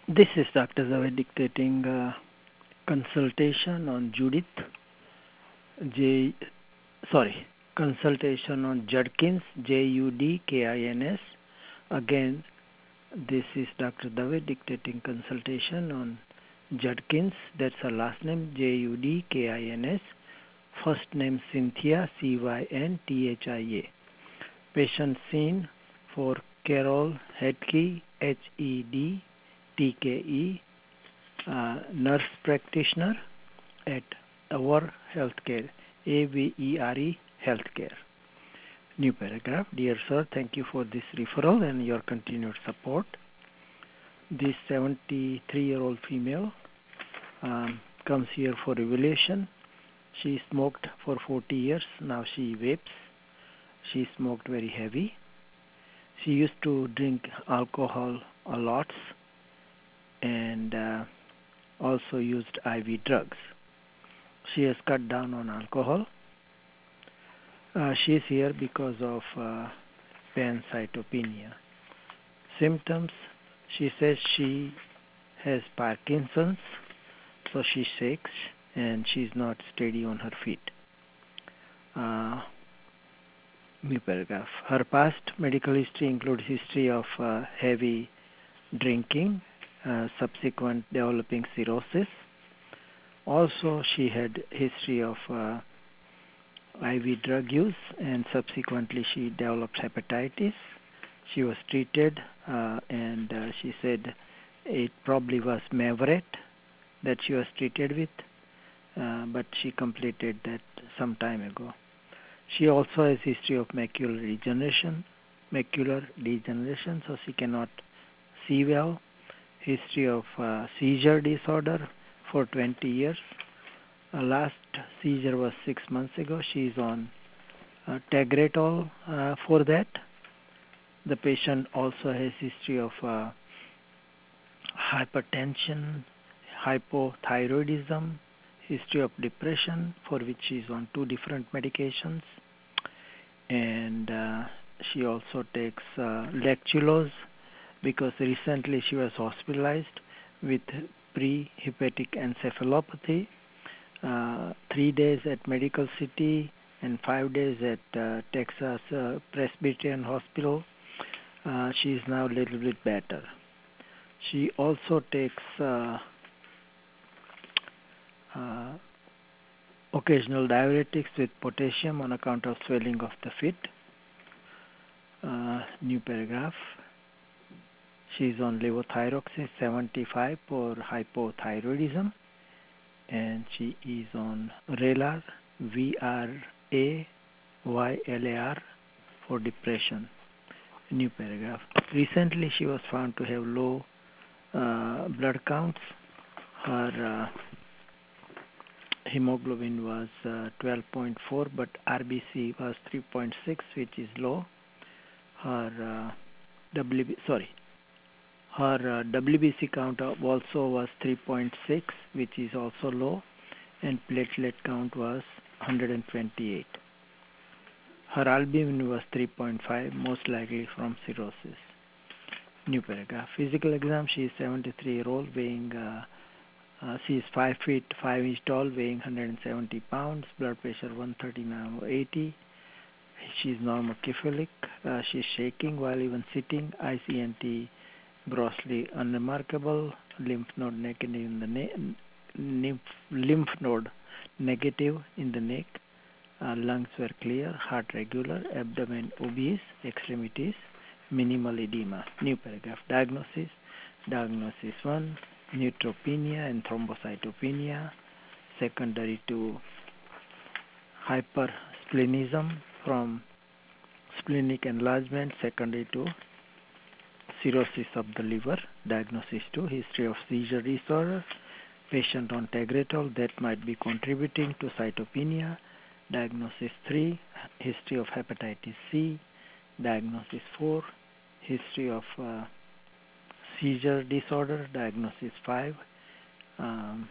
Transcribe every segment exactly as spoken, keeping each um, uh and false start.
This is Doctor Zaved dictating uh, consultation on Judith J. Sorry, consultation on Judkins J U D K I N S. Again, this is Doctor Zaved dictating consultation on Judkins. That's her last name J U D K I N S. First name Cynthia C Y N T H I A. Patient seen for Carol Hedke H E D T K E, uh, nurse practitioner at Our Healthcare, A V E R E Healthcare. New paragraph. Dear sir, thank you for this referral and your continued support. This seventy-three-year-old female um, comes here for evaluation. She smoked for forty years. Now she vapes. She smoked very heavy. She used to drink alcohol a lot and uh, also used I V drugs. She has cut down on alcohol. Uh, she is here because of uh, pancytopenia. Symptoms, she says she has Parkinson's, so she shakes and she's not steady on her feet. Uh, new paragraph. Her past medical history includes history of uh, heavy drinking, uh, subsequent developing cirrhosis. Also, she had history of uh, I V drug use, and subsequently she developed hepatitis. She was treated, uh, and uh, she said it probably was Mavorate that she was treated with, uh, but she completed that some time ago. She also has history of macular degeneration, macular degeneration, so she cannot see well. History of uh, seizure disorder for twenty years. Uh, last seizure was six months ago. She is on uh, Tegretol uh, for that. The patient also has history of uh, hypertension, hypothyroidism, history of depression, for which she is on two different medications, and uh, she also takes uh, lactulose because recently she was hospitalized with pre-hepatic encephalopathy. Uh, three days at Medical City and five days at uh, Texas uh, Presbyterian Hospital. Uh, she is now a little bit better. She also takes uh, uh, occasional diuretics with potassium on account of swelling of the feet. Uh, new paragraph. She is on levothyroxine seventy-five for hypothyroidism, and she is on Vraylar, V R A Y L A R, for depression. New paragraph. Recently, she was found to have low uh, blood counts. Her uh, hemoglobin was uh, twelve point four, but R B C was three point six, which is low. Her uh, W B, sorry, her uh, W B C count also was three point six, which is also low, and platelet count was one hundred twenty-eight. Her albumin was three point five, most likely from cirrhosis. New paragraph. Physical exam. She is seventy-three year old, weighing. Uh, uh, she is five feet five inch tall, weighing one hundred seventy pounds. Blood pressure one thirty-nine over eighty. She is normocephalic. Uh, she is shaking while even sitting. I C N T grossly unremarkable. Lymph node negative in the neck. Lymph, lymph node negative in the neck. Uh, lungs were clear. Heart regular. Abdomen obese. Extremities minimal edema. New paragraph. Diagnosis. Diagnosis one, neutropenia and thrombocytopenia, secondary to hypersplenism from splenic enlargement, secondary to cirrhosis of the liver. Diagnosis two, history of seizure disorder, patient on Tegretol that might be contributing to cytopenia. Diagnosis three, history of hepatitis C. Diagnosis four, history of uh, seizure disorder. Diagnosis five, um,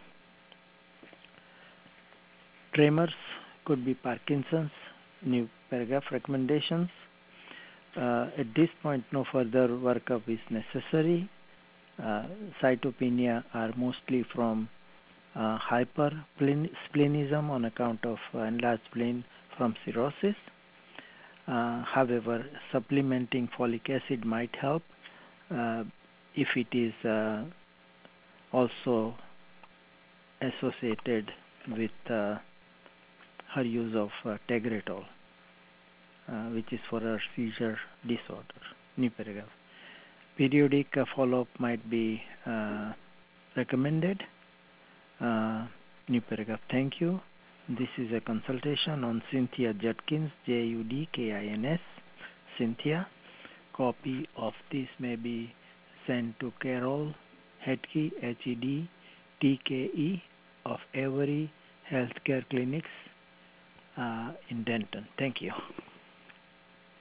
tremors, could be Parkinson's. New paragraph. Recommendations. Uh, at this point, no further workup is necessary. Uh, cytopenia are mostly from uh, hypersplenism on account of uh, enlarged spleen from cirrhosis. Uh, however, supplementing folic acid might help uh, if it is uh, also associated with uh, her use of uh, Tegretol, uh, which is for her seizure disorder, Nuperegaf. Periodic uh, follow-up might be uh, recommended. Uh, Nuperegaf, thank you. This is a consultation on Cynthia Judkins, J U D K I N S, Cynthia. Copy of this may be sent to Carol Hedke, H E D T K E, of Avery Healthcare Clinics uh, in Denton. Thank you.